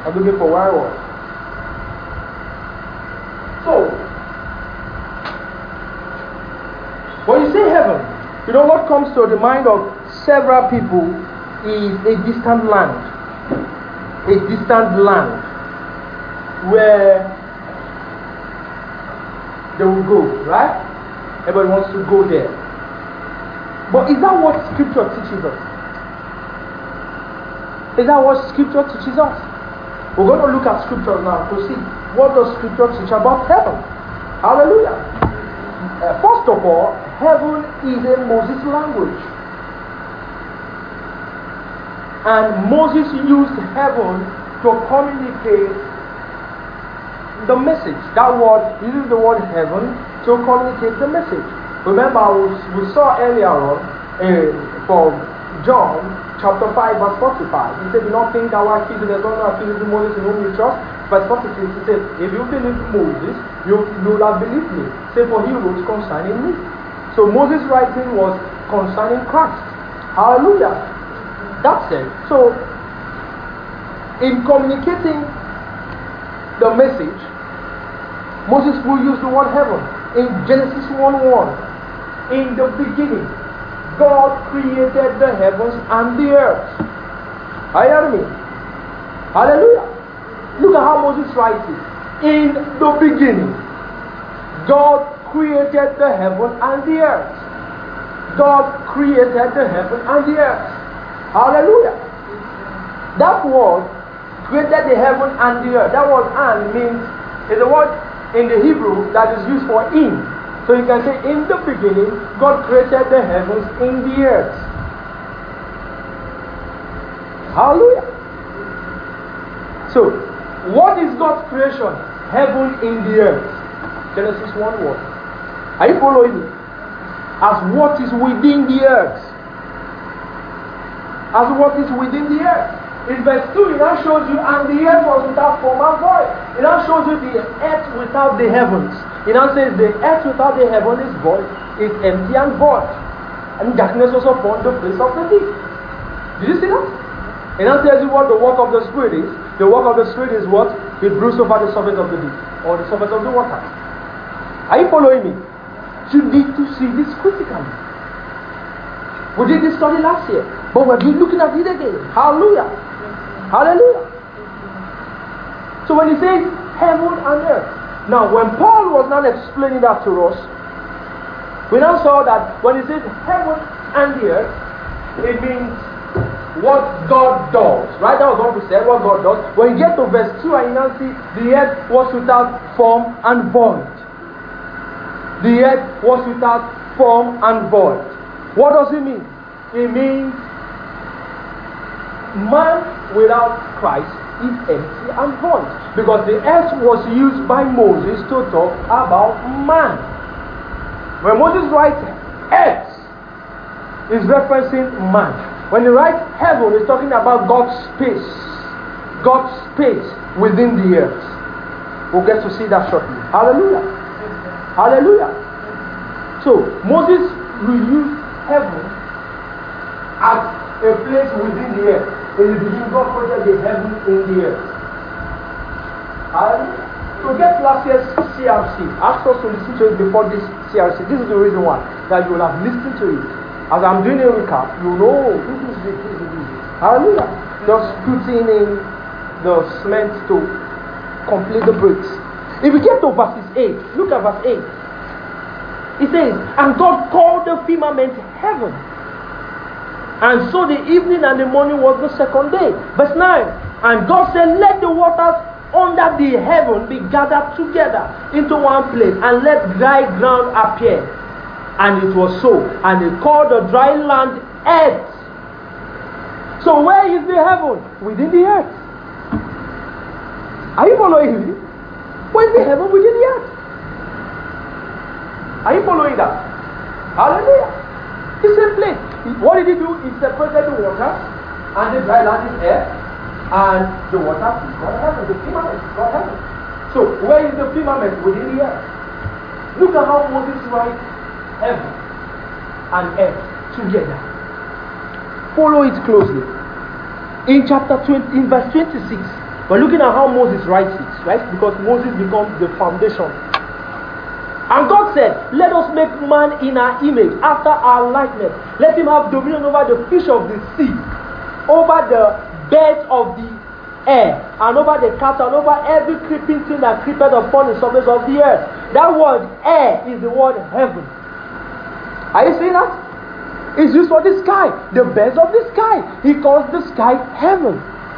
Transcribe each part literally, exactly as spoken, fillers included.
I'm looking for where I was. So, when you say heaven, you know what comes to the mind of several people is a distant land. A distant land where they will go, right? Everybody wants to go there. But is that what Scripture teaches us? Is that what Scripture teaches us? We're going to look at Scripture now to see what does Scripture teach about heaven. Hallelujah. Uh, first of all, heaven is a Moses language. And Moses used heaven to communicate the message. That word, he used the word heaven to communicate the message. Remember, we saw earlier on uh, from John chapter five, verse forty-five. He said, do not think that we're accusing, there's no accusing Moses in whom you trust. Verse forty-six, he said, if you believe Moses, you, you will have believed me. Say, for he wrote concerning me. So Moses' writing was concerning Christ. Hallelujah. That's it. So, in communicating the message, Moses will use the word heaven. In Genesis one one, in the beginning, God created the heavens and the earth. Are you hearing me? Hallelujah. Look at how Moses writes it. In the beginning, God created the heaven and the earth. God created the heaven and the earth. Hallelujah. That word, created the heaven and the earth. That word "and" means, is a word in the Hebrew that is used for "in." So you can say, in the beginning, God created the heavens in the earth. Hallelujah. So, what is God's creation? Heaven in the earth. Genesis one one. Are you following me? As what is within the earth. As what is within the earth. In verse two, it now shows you, and the earth was without form and void. It now shows you the earth without the heavens. It now says the earth without the heaven is void, is empty and void. And darkness was upon the face of the deep. Did you see that? It now tells you what the work of the Spirit is. The work of the Spirit is what? It brews over the surface of the deep, or the surface of the water. Are you following me? You need to see this critically. We did this study last year, but we're looking at it again. Hallelujah. Hallelujah. So when he says heaven and earth, now when Paul was now explaining that to us, we now saw that when he says heaven and the earth, it means what God does. Right? That was what we said, what God does. When you get to verse two, and you now see the earth was without form and void. The earth was without form and void. What does it mean? It means man without Christ is empty and void. Because the earth was used by Moses to talk about man. When Moses writes earth, he's referencing man. When he writes heaven, he's talking about God's space. God's space within the earth. We'll get to see that shortly. Hallelujah. Hallelujah. So, Moses will use heaven as a place within the earth. In the beginning, God created the heaven in the earth. Hallelujah. To get last year's C R C, ask us to listen to it before this C R C. This is the reason why, that you will have listened to it. As I'm doing a recap, you know, this is it, this is it. Hallelujah. Just putting in the cement to complete the bricks. If we get to verses eight, look at verse eight. It says, and God called the firmament heaven. And so the evening and the morning was the second day. Verse nine. And God said, let the waters under the heaven be gathered together into one place, and let dry ground appear. And it was so. And he called the dry land earth. So where is the heaven? Within the earth. Are you following me? Where is the heaven? Within the earth. Are you following that? Hallelujah. It's a place. What did he do? He separated the water, and the dry land is air, and the water is God heaven. The firmament is God heaven. So where is the firmament? Within the earth. Look at how Moses writes heaven and earth together. Follow it closely. In chapter twenty, in verse twenty-six, We're looking at how Moses writes it, right? Because Moses becomes the foundation. And God said, let us make man in our image, after our likeness. Let him have dominion over the fish of the sea, over the birds of the air, and over the cattle, and over every creeping thing that creepeth upon the surface of the earth. That word air is the word heaven. Are you seeing that? It's used for the sky, the birds of the sky. He calls the sky heaven.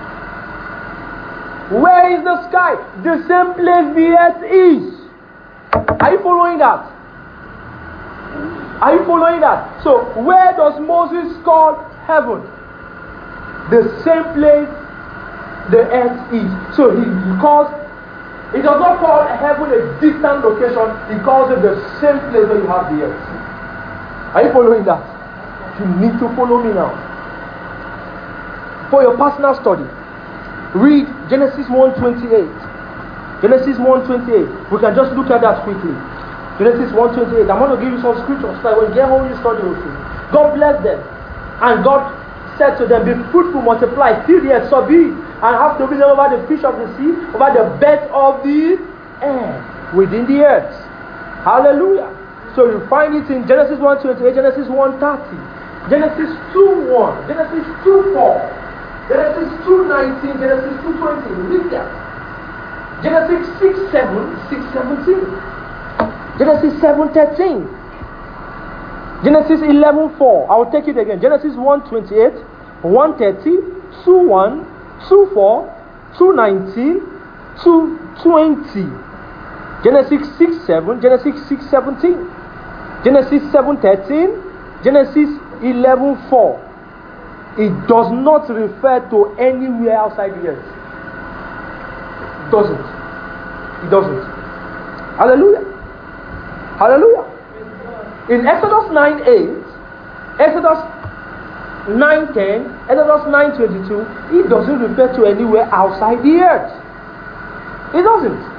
Where is the sky? The same place the earth is. Are you following that? Are you following that? So, where does Moses call heaven? The same place the earth is. So, he calls, he does not call heaven a distant location, he calls it the same place where you have the earth. Are you following that? You need to follow me now. For your personal study, read Genesis one twenty-eight. Genesis one twenty-eight. We can just look at that quickly. Genesis one twenty-eight. I'm going to give you some scriptures so that when you get home you study with you. God blessed them. And God said to them, be fruitful, multiply, fill the earth, subdue, and have dominion over the fish of the sea, over the birds of the air, within the earth. Hallelujah. So you find it in Genesis one twenty-eight, Genesis one thirty, Genesis two one, Genesis two four, Genesis two nineteen, Genesis two twenty. Read that. Genesis six seven, six seventeen. Genesis seven thirteen. Genesis eleven four. I will take it again. Genesis one twenty-eight, one thirty, two one, two four, two nineteen, two twenty. Genesis six seven, Genesis six seventeen. Genesis seven thirteen, Genesis eleven four. It does not refer to anywhere outside the earth. It doesn't. It doesn't. Hallelujah. Hallelujah. In Exodus nine eight, Exodus nine ten, Exodus nine twenty-two, it doesn't refer to anywhere outside the earth. It doesn't.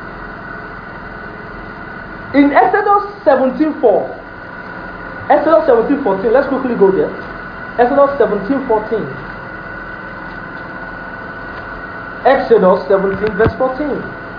In Exodus seventeen four, Exodus seventeen fourteen, let's quickly go there. Exodus seventeen fourteen. Exodus seventeen verse fourteen.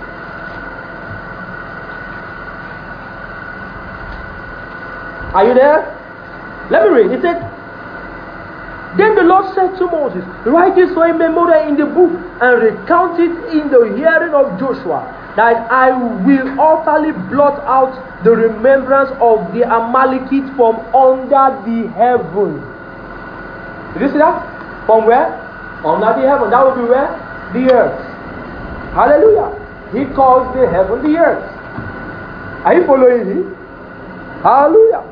Are you there? Let me read. It said, then the Lord said to Moses, write this for a memorial in the book and recount it in the hearing of Joshua, that I will utterly blot out the remembrance of the Amalekites from under the heaven. Did you see that? From where? Under the heaven. That will be where? The earth. Hallelujah. He calls the heaven the earth. Are you following me? Hallelujah.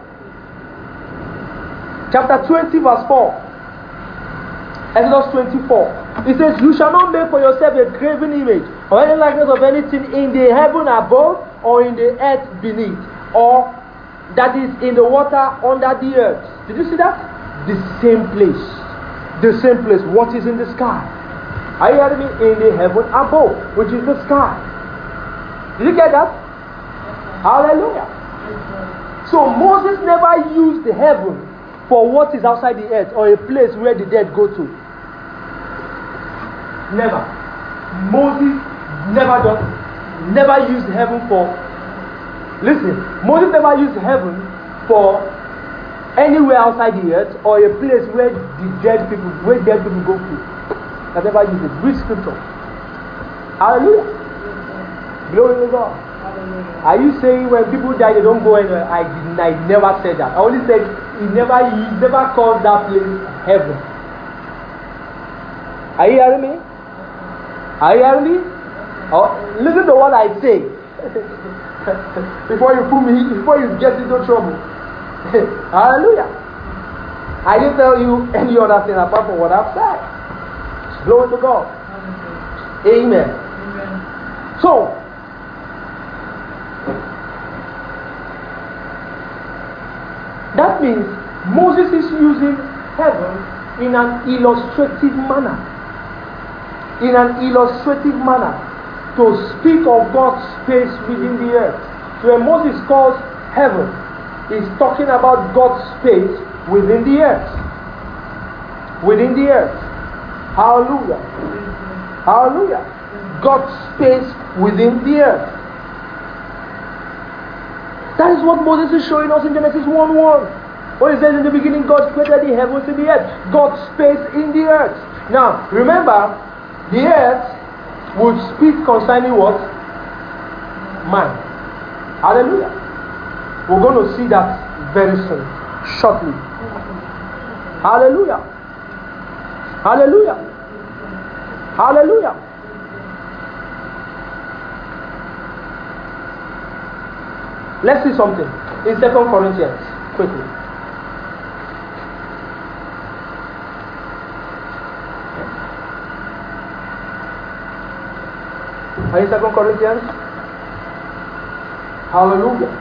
Chapter twenty verse four. Exodus twenty-four. It says, you shall not make for yourself a graven image or any likeness of anything in the heaven above or in the earth beneath, or that is in the water under the earth. Did you see that? The same place. The same place. What is in the sky? Are you hearing me? In the heaven above, which is the sky. Did you get that? Hallelujah. So Moses never used the heaven for what is outside the earth or a place where the dead go to. Never. Moses never done, never used heaven for. Listen, Moses never used heaven for anywhere outside the earth or a place where the dead people, where dead people go to. He never used it. Read scripture. Hallelujah. Glory to God. Hallelujah. Are you saying when people die they don't go anywhere? I did I never said that. I only said he never he never called that place heaven. Are you hearing me? Are you hearing me? Oh, listen to what I say. before you put me, before you get into trouble. Hallelujah. I didn't tell you any other thing apart from what I've said. Glory to God. Amen. Amen. So, that means Moses is using heaven in an illustrative manner. In an illustrative manner to speak of God's space within the earth. So when Moses calls heaven, he's talking about God's space within the earth. Within the earth. Hallelujah. Hallelujah. God's space within the earth. That is what Moses is showing us in Genesis one one. When it says in the beginning God created the heavens and the earth. God's space in the earth. Now, remember, the earth would speak concerning what? Man. Hallelujah. We're going to see that very soon. Shortly. Hallelujah. Hallelujah. Hallelujah. Let's see something in Second Corinthians quickly. Are you Second Corinthians? Hallelujah.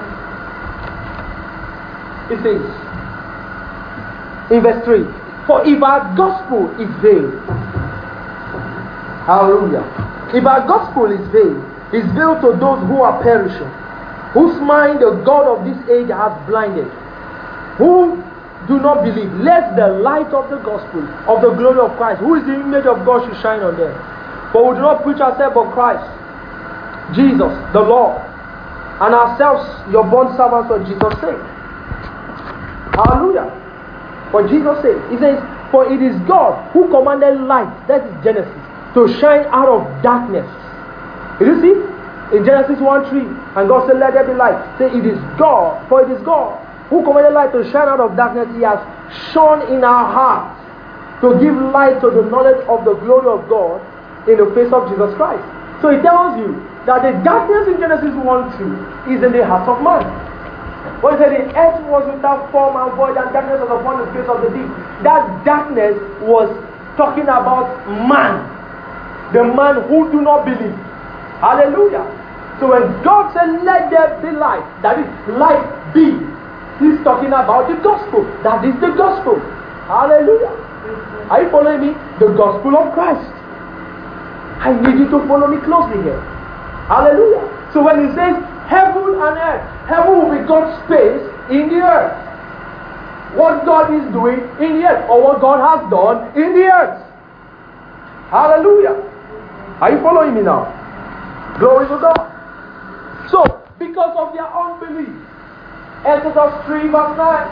It says in verse three, for if our gospel is veiled, hallelujah, if our gospel is veiled, is veiled to those who are perishing, whose mind the God of this age has blinded, who do not believe, lest the light of the gospel of the glory of Christ, who is the image of God, should shine on them. For we do not preach ourselves but Christ, Jesus, the Lord, and ourselves your bond servants for Jesus' sake. Hallelujah. For Jesus' sake. He says, for it is God who commanded light, that is Genesis, to shine out of darkness. Did you see? In Genesis one three, and God said, let there be light. Say, it is God, for it is God who commanded light to shine out of darkness. He has shone in our hearts to give light to the knowledge of the glory of God in the face of Jesus Christ. So it tells you that the darkness in Genesis one two is in the heart of man. When it said the earth was without form and void, and darkness was upon the face of the deep, that darkness was talking about man, the man who do not believe. Hallelujah. So when God said, let there be light, that is, light be, he's talking about the gospel. That is the gospel. Hallelujah. Are you following me? The gospel of Christ. I need you to follow me closely here. Hallelujah. So when he says heaven and earth, heaven will be God's space in the earth. What God is doing in the earth, or what God has done in the earth. Hallelujah. Are you following me now? Glory to God. So, because of their unbelief, Exodus three verse nine,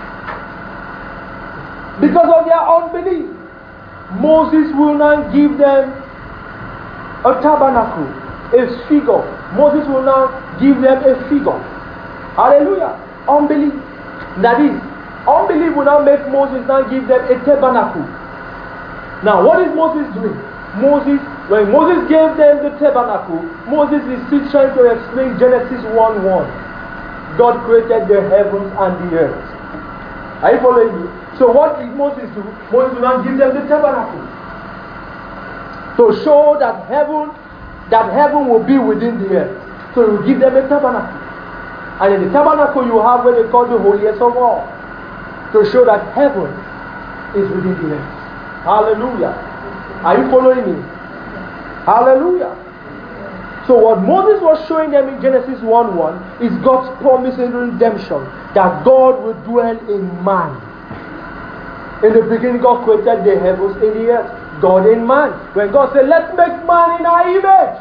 because of their unbelief, Moses will not give them a tabernacle, a figure. Moses will now give them a figure. Hallelujah. Unbelief. That is, unbelief will now make Moses now give them a tabernacle. Now, what is Moses doing? Moses, when Moses gave them the tabernacle, Moses is still trying to explain Genesis one one. God created the heavens and the earth. Are you following me? So what did Moses do? Moses will now give them the tabernacle, to show that heaven, that heaven will be within the earth. So he will give them a tabernacle. And in the tabernacle you have what they call the holiest of all, to show that heaven is within the earth. Hallelujah. Are you following me? Hallelujah. So what Moses was showing them in Genesis one one is God's promise in redemption, that God will dwell in man. In the beginning God created the heavens and the earth. God in man. When God said, let's make man in our image,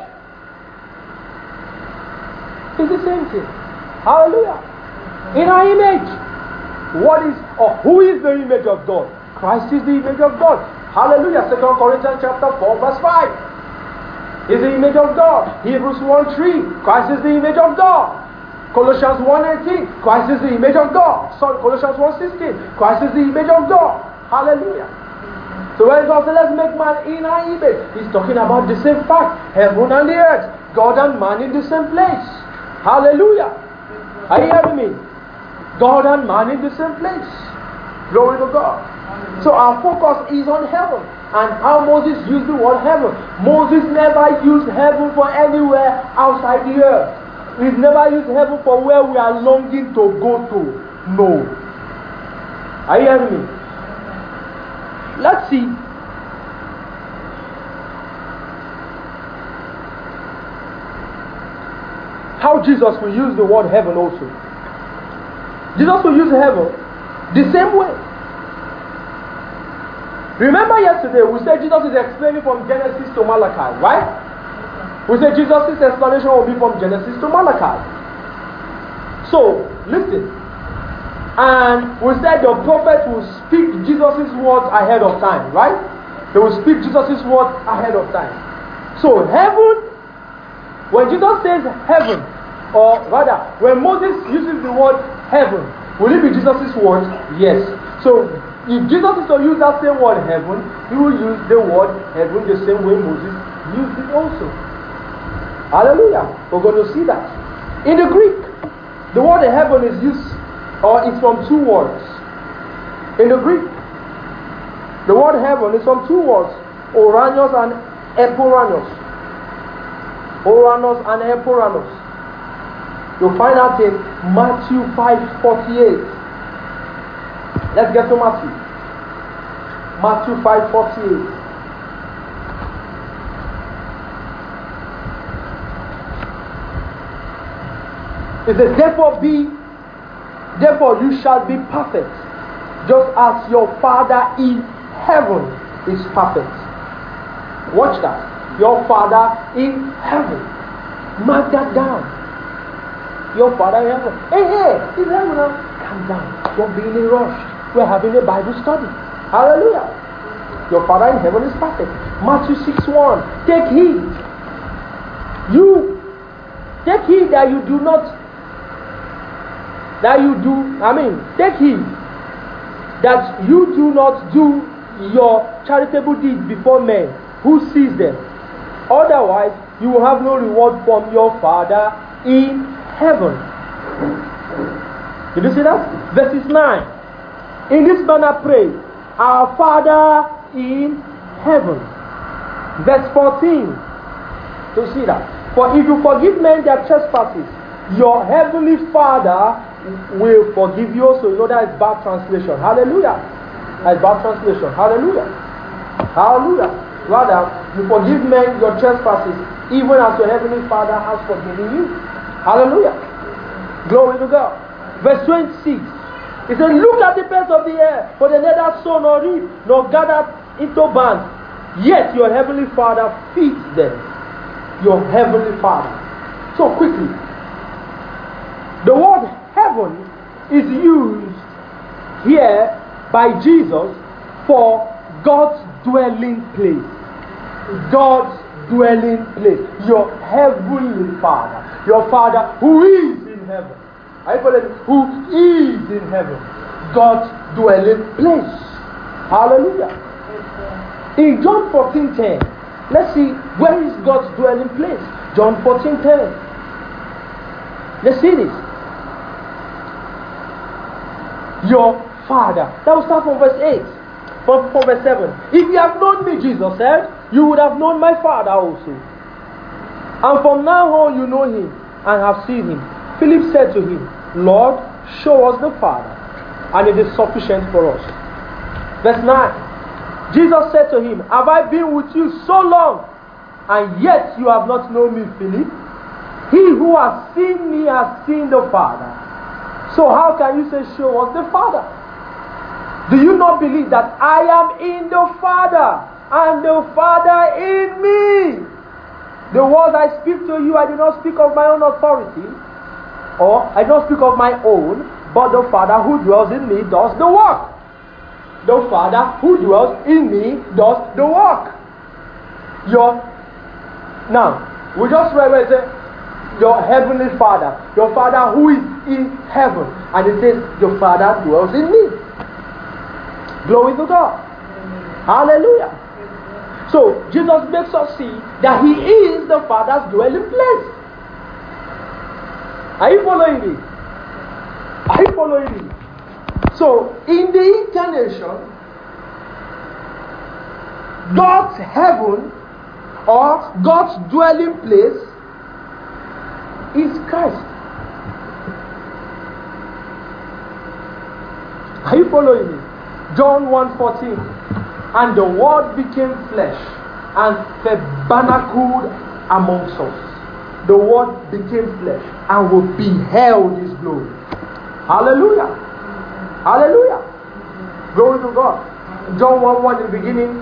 it's the same thing. Hallelujah. In our image. What is, or who is the image of God? Christ is the image of God. Hallelujah. Second Corinthians chapter four verse five is the image of God. Hebrews one three, Christ is the image of God. Colossians one eighteen, Christ is the image of God. Sorry, Colossians one sixteen, Christ is the image of God. Hallelujah. So when God says, let's make man in our image, he's talking about the same fact. Heaven and the earth, God and man in the same place. Hallelujah. Are you hearing me? God and man in the same place. Glory to God. So our focus is on heaven, and how Moses used the word heaven. Moses never used heaven for anywhere outside the earth. He's never used heaven for where we are longing to go to. No. Are you hearing me? Let's see. How Jesus will use the word heaven also. Jesus will use heaven the same way. Remember yesterday we said Jesus is explaining from Genesis to Malachi, right? We said Jesus' explanation will be from Genesis to Malachi. So, listen. And we said the prophet will speak Jesus' words ahead of time, right? They will speak Jesus' words ahead of time. So, heaven, when Jesus says heaven, or rather, when Moses uses the word heaven, will it be Jesus' word? Yes. So, if Jesus is to use that same word heaven, he will use the word heaven the same way Moses used it also. Hallelujah. We're going to see that. In the Greek, the word heaven is used, or it's from two words. In the Greek, the word heaven is from two words, Oranos and Eporanos. Oranos and Eporanos. You'll find out in Matthew five forty-eight. Let's get to Matthew. Matthew five forty-eight. It says, therefore be, therefore you shall be perfect, just as your Father in heaven is perfect. Watch that. Your Father in heaven. Mark that down. Your Father in heaven. Hey, hey, in heaven now. Calm down. Don't be in a rush. We're having a Bible study. Hallelujah. Your Father in heaven is perfect. Matthew six one. Take heed. You take heed that you do not that you do, I mean, take heed that you do not do your charitable deeds before men who sees them. Otherwise, you will have no reward from your Father in heaven. Did you see that? Verses nine. In this manner pray, our Father in heaven. Verse fourteen. To see that. For if you forgive men their trespasses, your heavenly Father will forgive you also. You know that is bad translation. Hallelujah. That is bad translation. Hallelujah. Hallelujah. Rather, you forgive men your trespasses, even as your heavenly Father has forgiven you. Hallelujah. Glory to God. Verse twenty-six. It says, look at the birds of the air, for they neither sow nor reap, nor gather into bands. Yet your heavenly Father feeds them. Your heavenly Father. So quickly. The word heaven is used here by Jesus for God's dwelling place. God's dwelling place. Your heavenly Father. Your Father who is in heaven. I believe who is in heaven. God's dwelling place. Hallelujah. In John fourteen ten, let's see where is God's dwelling place. John fourteen ten. Let's see this. Your Father. That will start from verse eight. From, from verse seven. If you have known me, Jesus said, you would have known my Father also. And from now on you know him and have seen him. Philip said to him, Lord, show us the Father, and it is sufficient for us. Verse nine. Jesus said to him, have I been with you so long, and yet you have not known me, Philip? He who has seen me has seen the Father. So how can you say, show us the Father? Do you not believe that I am in the Father, and the Father in me? The words I speak to you, I do not speak of my own authority, or I do not speak of my own, but the Father who dwells in me does the work. The Father who dwells in me does the work. Your now we just read where it says your heavenly Father, your Father who is in heaven, and it says your Father dwells in me. Glory to God. Amen. Hallelujah. Amen. So Jesus makes us see that he is the Father's dwelling place. Are you following me? Are you following me? So, in the incarnation, God's heaven or God's dwelling place is Christ. Are you following me? John one fourteen. And the Word became flesh and tabernacled amongst us. The Word became flesh and we beheld his glory. Hallelujah. Hallelujah. Glory to God. John one one, in the beginning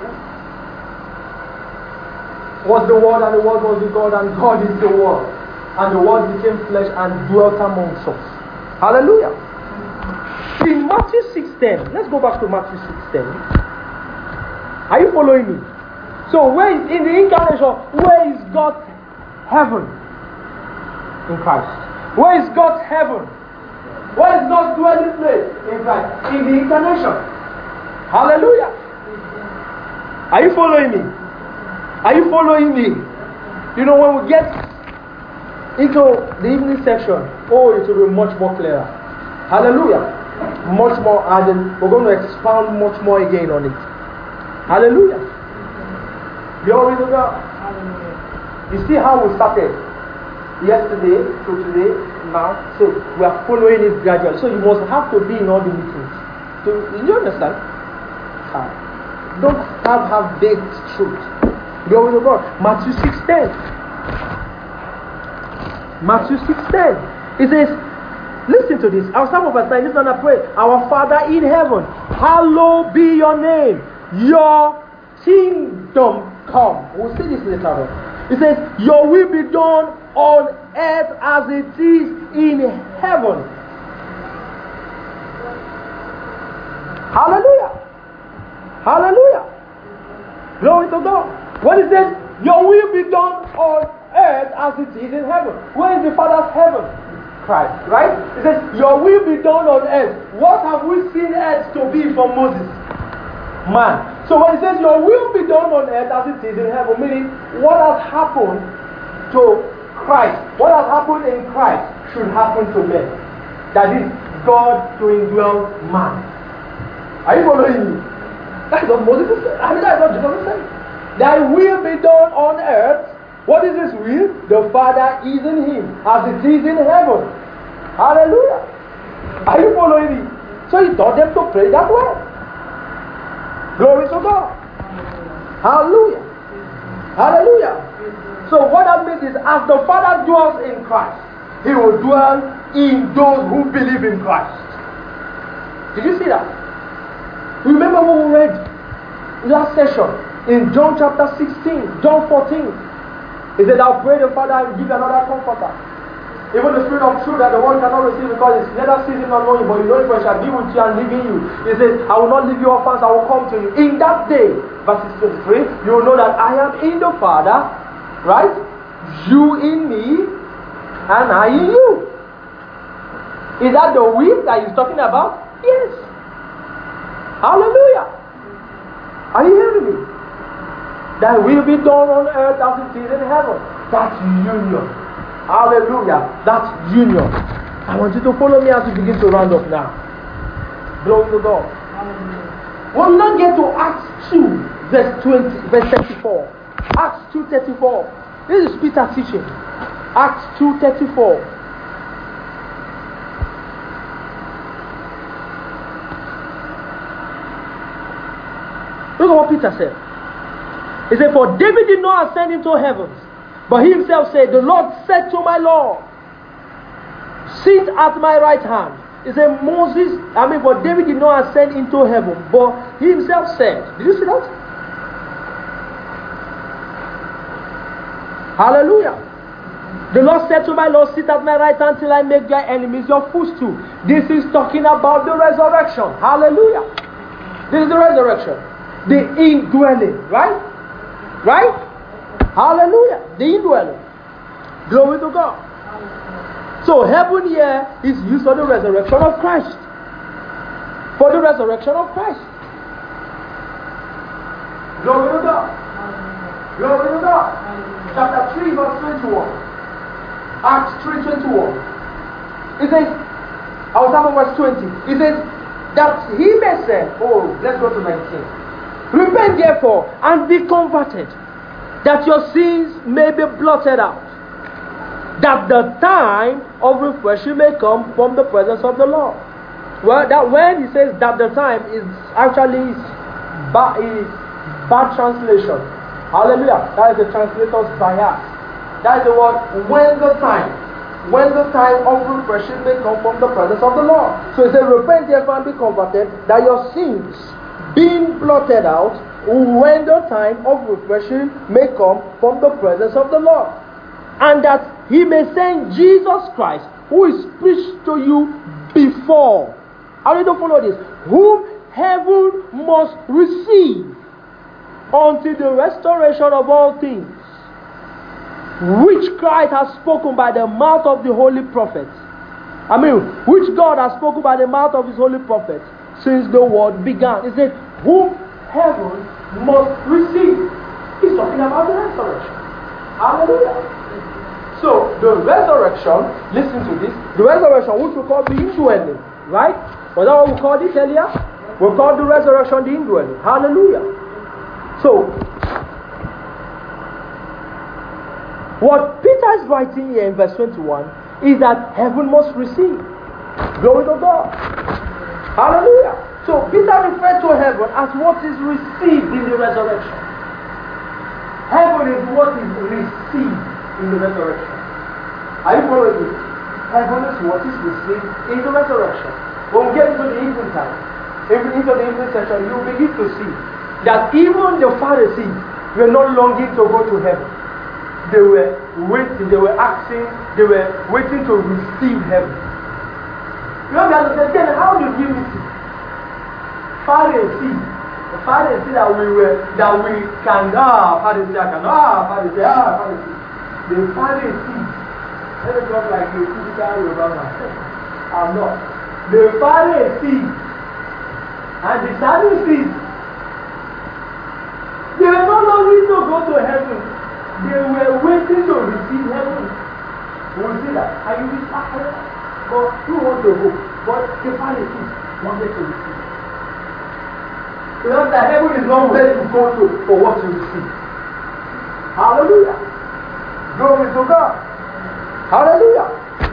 was the Word, and the Word was with God, and God is the Word. And the Word became flesh and dwelt amongst us. Hallelujah. In Matthew six ten, let's go back to Matthew six ten. Are you following me? So where is, in the incarnation, where is God's heaven? In Christ. Where is God's heaven? Where is God's dwelling place? In Christ. In the incarnation. Hallelujah. Are you following me? Are you following me? You know, when we get into the evening section, oh, it will be much more clearer. Hallelujah. Much more, and then we're going to expound much more again on it. Hallelujah. Glory to God. You see how we started yesterday to today, now, so we are following it gradually. So you must have to be in all the meetings. So, you understand? Uh, don't have have baked truth. Glory to God. Matthew six ten. Matthew six ten. It says, listen to this. I'll start with verse nine. Listen and I pray. Our Father in heaven, hallowed be your name. Your kingdom come. We'll see this later on. It says, your will be done on earth as it is in heaven. Hallelujah. Hallelujah. Glory to God. When it says, your will be done on earth as it is in heaven. Where is the Father's heaven? Christ, right? It says, your will be done on earth. What have we seen earth to be from Moses? Man. So when it says, your will be done on earth as it is in heaven, meaning what has happened to Christ, what has happened in Christ should happen to men. That is, God to indwell man. Are you following me? That's what Moses said. I mean, that's what Jesus said. Thy will be done on earth. What is His will? The Father is in Him, as it is in heaven. Hallelujah. Are you following me? So He taught them to pray that way. Glory to God. Hallelujah. Hallelujah. So what that means is, as the Father dwells in Christ, He will dwell in those who believe in Christ. Did you see that? Remember what we read last session in John chapter sixteen, John fourteen. He said, I'll pray the Father and give another comforter. Even the Spirit of truth that the world cannot receive because it's neither seen nor known you, but you know it, for it shall be with you and live in you. He says, I will not leave you orphans, I will come to you. In that day, verses twenty-three, you will know that I am in the Father, right? You in me, and I in you. Is that the will that he's talking about? Yes. Hallelujah. Are you hearing me? That will be done on earth as it is in heaven. That's union. Hallelujah. That's union. I want you to follow me as we begin to round up now. Glory to God. We'll now get to Acts two, verse twenty, verse thirty-four. Acts two thirty-four. This is Peter teaching. Acts two thirty-four. Look at what Peter said. He said, for David did not ascend into heavens, but he himself said, the Lord said to my Lord, sit at my right hand. He said, Moses, I mean, for David did not ascend into heaven, but he himself said, did you see that? Hallelujah. The Lord said to my Lord, sit at my right hand till I make your enemies your footstool. This is talking about the resurrection. Hallelujah. This is the resurrection. The indwelling, right? Right? Hallelujah. The indwelling. Glory to God. So heaven here is used for the resurrection of Christ. For the resurrection of Christ. Glory to God. Glory to God. Chapter three, verse twenty-one. Acts three twenty-one. It says, I was talking verse twenty. It says, that he may say, oh, let's go to nineteen. Repent therefore and be converted, that your sins may be blotted out, that the time of refreshing may come from the presence of the Lord. Well, that when he says that the time is actually bad, is bad translation. Hallelujah. That is the translator's bias. That is the word when the time. When the time of refreshing may come from the presence of the Lord. So he said, repent therefore and be converted, that your sins being blotted out, when the time of refreshing may come from the presence of the Lord. And that he may send Jesus Christ, who is preached to you before. How do you follow this? Whom heaven must receive until the restoration of all things, which Christ has spoken by the mouth of the holy prophets. I mean, which God has spoken by the mouth of his holy prophets since the world began. He said, whom heaven must receive. He's talking about the resurrection. Hallelujah. So, the resurrection, listen to this, the resurrection, which we call the indwelling, right? Was that what we called it earlier? We called the resurrection the indwelling. Hallelujah. So, what Peter is writing here in verse twenty-one is that heaven must receive. Glory to God. Hallelujah. So, Peter referred to heaven as what is received in the resurrection. Heaven is what is received in the resurrection. Are you following me? Heaven is what is received in the resurrection. When we get into the evening time, into the evening session, you begin to see that even the Pharisees were not longing to go to heaven. They were waiting, they were asking, they were waiting to receive heaven. You know, they said, how did you receive? Pharisees, the Pharisees that we were, that we can, ah, Pharisees, I can, ah, Pharisees, ah, Pharisees. The Pharisees, let me talk like a typical Yoruba man. I'm not. The Pharisees and the Sadducees, they were not longing to go to heaven. They were waiting to receive heaven. We will see that. And you will be after but you want to go. But the Pharisees wanted to receive. You know that heaven is not ready to go to for what you receive. Hallelujah. Glory to God. Hallelujah.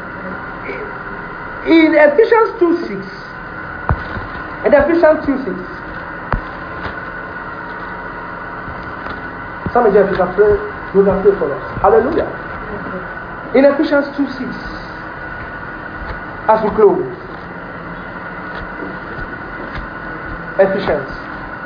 In Ephesians two six, in Ephesians two six, some of you can pray, you can pray for us. Hallelujah. In Ephesians two six, as we close, Ephesians.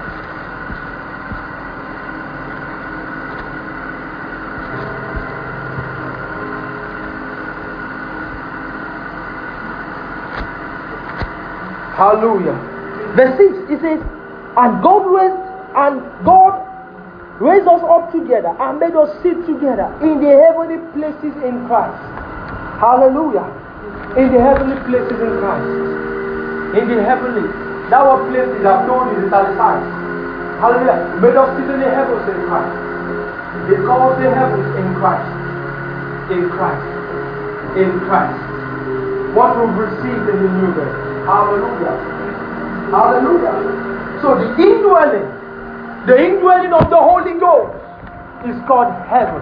Hallelujah. Verse six, it says, and God raised, and God raised us up together and made us sit together in the heavenly places in Christ. Hallelujah. In the heavenly places in Christ. In the heavenly. That what places I've told you is italicized. Hallelujah. Made us sit in the heavens in Christ. They call the heavens in Christ. In Christ. In Christ. What we've received in the new birth. Hallelujah. Hallelujah. So the indwelling, the indwelling of the Holy Ghost is called heaven.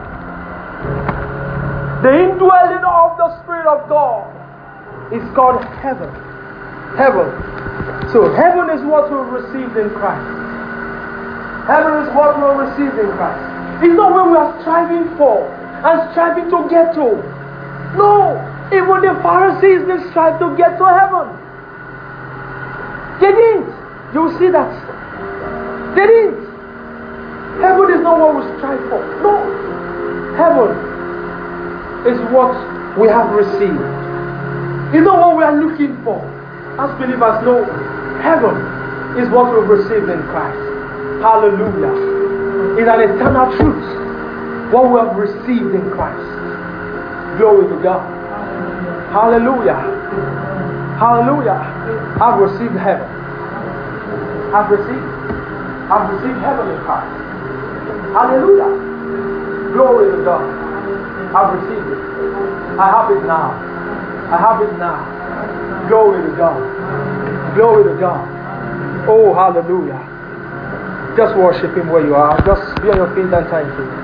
The indwelling of the Spirit of God is called heaven. Heaven. So heaven is what we've received in Christ. Heaven is what we've received in Christ. It's not what we are striving for and striving to get to. No. Even the Pharisees, they strive to get to heaven. They didn't. You will see that. They didn't. Heaven is not what we strive for. No. Heaven is what we have received. It's not what we are looking for. As believers know, heaven is what we've received in Christ. Hallelujah. It's an eternal truth. What we have received in Christ. Glory to God. Hallelujah. Hallelujah. I've received heaven. I've received. I've received heaven in Christ. Hallelujah. Glory to God. I've received it. I have it now. I have it now. Glory to God. Glory to God. Oh, hallelujah. Just worship Him where you are. Just be on your feet and thank Him.